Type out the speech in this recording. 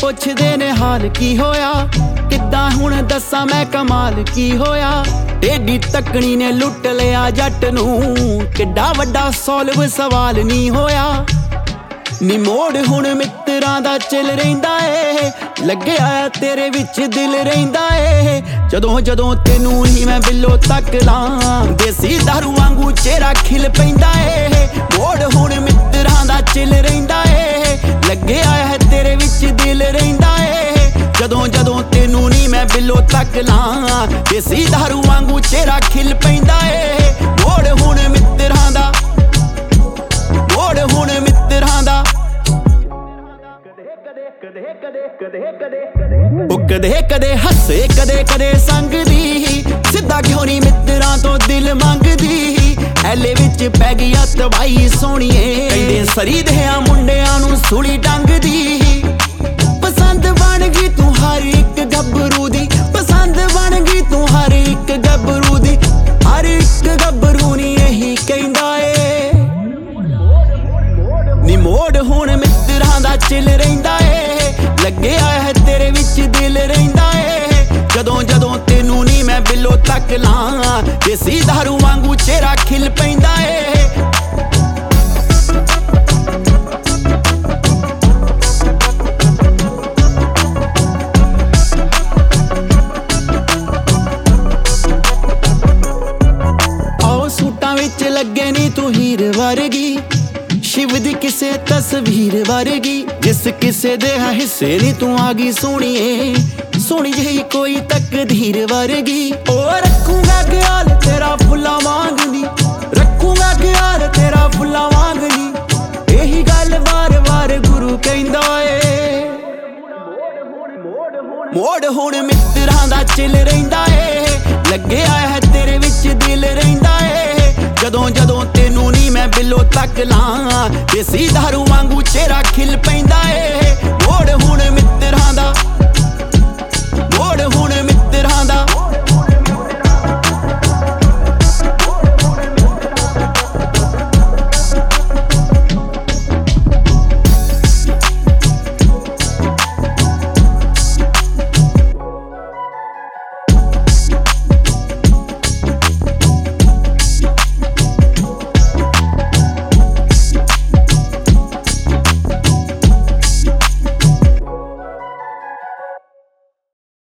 ਪੁੱਛਦੇ ਨੇ ਹਾਲ ਕੀ ਹੋਇਆ, ਕਿੱਦਾਂ ਹੁਣ ਦੱਸਾਂ ਮੈਂ ਕਮਾਲ ਕੀ ਹੋਇਆ। ਏਡੀ ਤੱਕਣੀ ਨੇ ਲੁੱਟ ਲਿਆ ਜੱਟ ਨੂੰ, ਕਿੱਡਾ ਵੱਡਾ ਸੋਲਵ ਸਵਾਲ ਨਹੀਂ ਹੋਇਆ। ਨੀ ਮੋੜ ਹੁਣ ਮਿੱਤਰਾਂ ਦਾ ਚਿਲ ਰਹਿੰਦਾ ਏ, ਲੱਗਿਆ ਤੇਰੇ ਵਿੱਚ ਦਿਲ ਰਹਿੰਦਾ ਏ। ਜਦੋਂ ਜਦੋਂ ਤੈਨੂੰ ਹੀ ਮੈਂ ਬਿੱਲੋ ਤੱਕ ਲਾਂ, ਦੇਸੀ ਦਾਰੂ ਵਾਂਗੂ ਚਿਹਰਾ ਖਿਲ ਪੈਂਦਾ ਏ। ਮੋੜ ਹੁਣ ਮਿੱਤਰਾਂ ਦਾ ਚਿਲ ਰਹਿੰਦਾ ਏ, ਲੱਗਿਆ ਹੈ ਤੇਰੇ ਵਿੱਚ ਦਿਲ ਰਹਿੰਦਾ ਏ। ਜਦੋਂ ਜਦੋਂ ਤੈਨੂੰ ਨੀ ਮੈਂ ਬਿੱਲੋ ਤੱਕ ਲਾਂ, ਦੇਸੀ ਦਾਰੂ ਵਾਂਗੂ ਚਿਹਰਾ ਖਿਲ ਪੈਂਦਾ ਏ। ਮੋੜ ਹੁਣ ਮਿੱਤਰਾਂ ਦਾ, ਮੋੜ ਹੁਣ ਮਿੱਤਰਾਂ ਦਾ। ਉਹ ਕਦੇ ਕਦੇ ਹੱਸੇ ਕਦੇ ਕਦੇ ਸੰਗਦੀ, ਸਿੱਧਾ ਕਿਉਂ ਨੀ ਮਿੱਤਰਾਂ ਤੋਂ ਦਿਲ ਮੰਗਦੀ। ਐਲੇ ਵਿੱਚ ਪੈ ਗਈ ਆ ਤਬਾਈ ਸੋਹਣੀਏ, ਕਹਿੰਦੇ ਸਰੀ ਦਿਆਂ ਮੁੰਡਿਆਂ ਨੂੰ ਸੂਲੀ ਟੰਗਦੀ। ਪਸੰਦ ਬਣ ਗਈ ਤੂੰ ਹਰ ਇੱਕ ਗੱਭਰੂ ਦੀ, ਪਸੰਦ ਬਣ ਗਈ ਤੂੰ ਹਰ ਇੱਕ ਗੱਭਰੂ ਦੀ। ਹਰ ਇੱਕ ਗੱਭਰੂ ਨੀ ਇਹੀ ਕਹਿੰਦਾ ਏ, ਨੀ ਮੋੜ ਹੁਣ ਮਿੱਤਰਾਂ ਦਾ ਚਿਲ ਰਹਿੰਦਾ ਏ, ਲੱਗਿਆ ਹੈ ਤੇਰੇ ਵਿੱਚ ਦਿਲ ਰਹਿੰਦਾ ਏ। ਜਦੋਂ ਜਦੋਂ ਤੈਨੂੰ ਨੀ ਮੈਂ ਬਿੱਲੋ ਤੱਕ ਲਾਂ, ਦੇਸੀ ਦਾਰੂ ਵਾਂਗੂ ਚਿਹਰਾ ਖਿਲ ਪੈਂਦਾ ਏ। ਆਓ ਸੂਟਾਂ ਵਿੱਚ ਲੱਗੇ ਨੀ ਤੂੰ ਹੀਰ ਵਰਗੀ, ਸ਼ਿਵ ਦੀ ਕਿਸੇ ਤਸਵੀਰ ਵਰਗੀ। ਜਿਸ ਕਿਸੇ ਦੇ ਹਿੱਸੇ ਨੀ ਤੂੰ ਆ ਗਈ ਸੋਹਣੀਏ, ਸੋਹਣੀ ਜਿਹੀ ਕੋਈ ਤਕਦੀਰ ਵਰਗੀ। ਓ ਰੱਖੂੰਗਾ ਖਿਆਲ ਤੇਰਾ ਫੁੱਲਾਂ ਵਾਂਗਦੀ, ਰੱਖੂੰਗਾ ਖਿਆਲ ਤੇਰਾ ਫੁੱਲਾਂ ਵਾਂਗਦੀ। ਇਹੀ ਗੱਲ ਵਾਰ ਵਾਰ ਗੁਰੂ ਕਹਿੰਦਾ ਏ। ਮੋੜ ਹੁਣ ਮਿੱਤਰਾਂ ਦਾ ਚਿਲ ਰਹਿੰਦਾ ਏ, ਲੱਗਿਆ ਹੈ ਤੇਰੇ ਵਿੱਚ ਦਿਲ ਰਹਿੰਦਾ ਏ। ਜਦੋਂ ਜਦੋਂ ਤੈਨੂੰ ਨੀ ਮੈਂ ਬਿੱਲੋ ਤੱਕ ਲਾਂ, ਦੇਸੀ ਦਾਰੂ ਵਾਂਗੂ ਚਿਹਰਾ ਖਿਲ ਪੈਂਦਾ ਏ। ਮੋੜ ਹੁਣ ਮਿੱਤਰਾਂ ਦਾ।